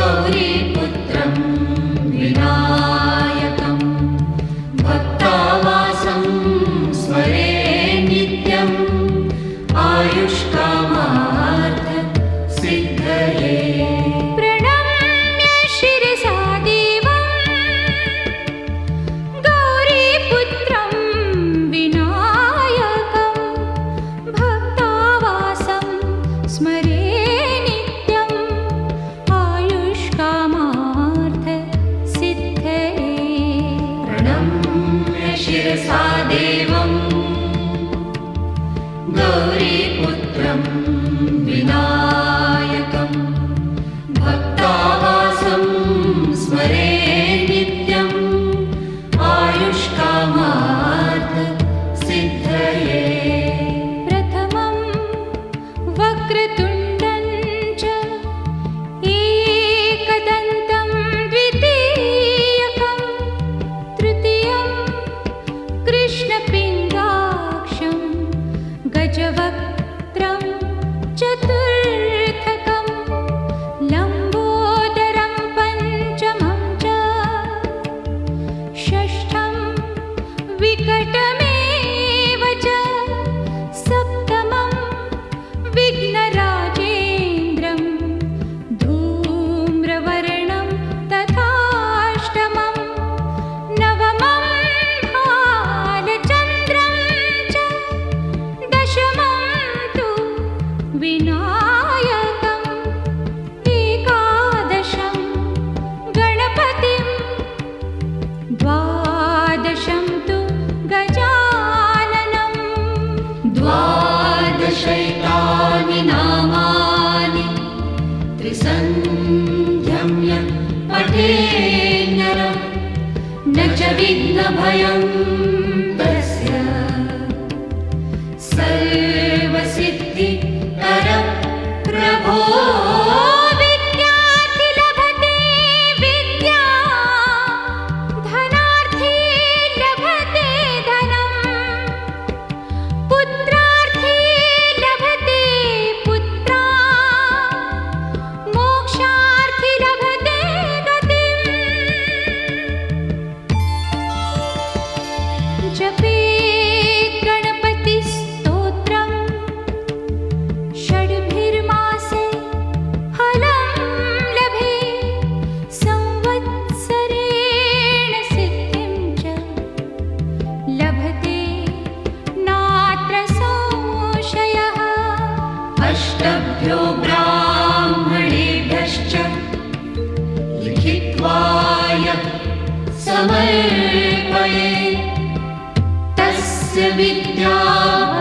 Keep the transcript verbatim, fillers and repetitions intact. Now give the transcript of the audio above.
गौरीपुत्रं विनायकं भक्तावासं स्मरे नित्यम् आयुष्कामार्थ सिद्धये। प्रणम्य शिरसा देवं गौरीपुत्रं विनायकं भक्तावासं स्मरे नित्यम् आयुष्कामार्थ सिद्धये। प्रणम्य शिरसा देवं गौरीपुत्रं विनायकं भक्तावासं स्मरे नित्यम् आयुष्कामार्थ सिद्धये। प्रथमं वक्रतुण्डं च एकदन्तं द्वितीयकं तृतीयं कृष्णपिङ्गाक्षं गजवक्त्रं चतुर्थकं लम्बोदरं पञ्चमं च षष्ठं विकटमेव च सप्तमं विघ्नराजेन्द्रं धूम्रवर्णं तथाष्टमं नवमं भालचन्द्रं च दशमं तु विनायकम् एकादशं गणपतिं द्वादशं तु गजाननं द्वादशैतानि नामानि त्रिसन्ध्यं यः पठेन्नरं न च विघ्नभयं तस्य सर्वसिद्धिकरः प्रभो। विद्यार्थी लभते विद्या धनार्थी लभते धनं पुत्रार्थी लभते पुत्रा मोक्षार्थी लभते गतिम्। जपे गणपतिस्तोत्रं षड्भिर्मासे फलं लभे संवत्सरेण सिद्धिं च लभते नात्र संशयः। अष्टभ्यो ब्राह्मणेभ्यश्च लिखित्वा यः समर्पयेत् तस्य विद्या